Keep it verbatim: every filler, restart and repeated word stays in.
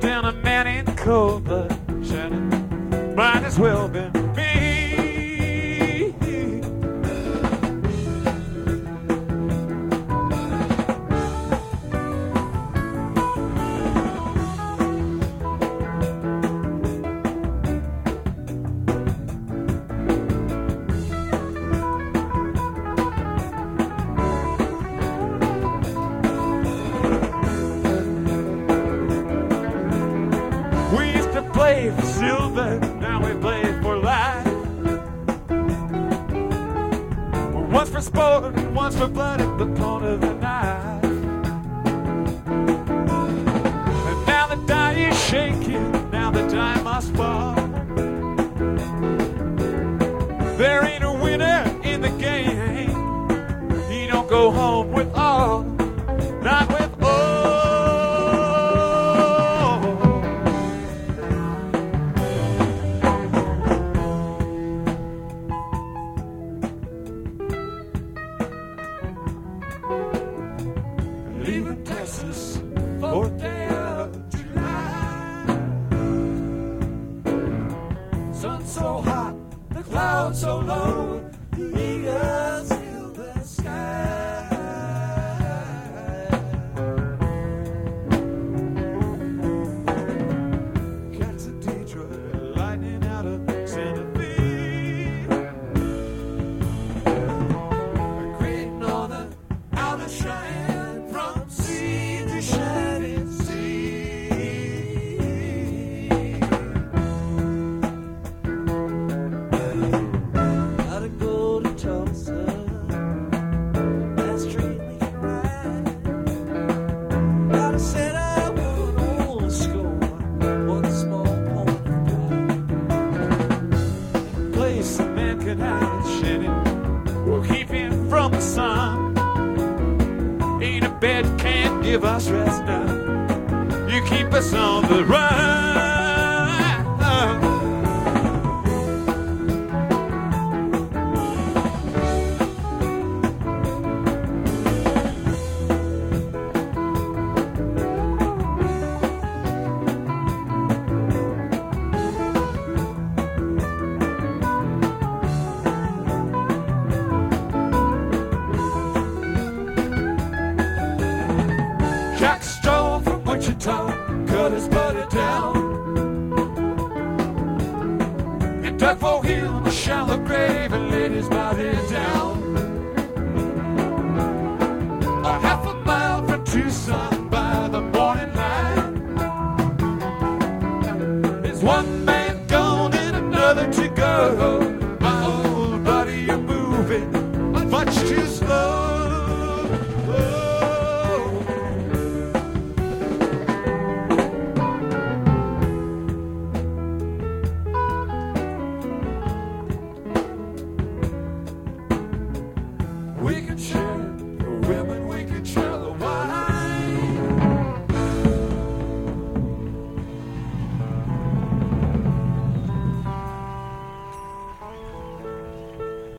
than a man in cold blood. Shannon might as well been me. We used to play for silver, now we play for life. Once for sport and once for blood at the point of the knife. And now the die is shaking, now the die must fall. There ain't a winner in the game. You don't go home with all, not with all. Leaving Texas, fourth day of July. Sun so hot, the clouds so low, the eagles fill the sky. Cats in Detroit, lightning out of Santa Fe. Great Northern out of Cheyenne, from sea to shining sea. Gotta go to Tulsa, that street we can ride. Gotta set up one old score, one small point of pride. Place a man can hide, Shannon will keep him from the sun. Ain't a bed can't give us rest now. You keep us on the run. Jack Stroll from Wichita cut his buddy down. He dug for him a shallow grave and laid his body down. A half a mile from Tucson by the morning light. There's one man gone and another to go. My old buddy, you're moving much too slow. We can share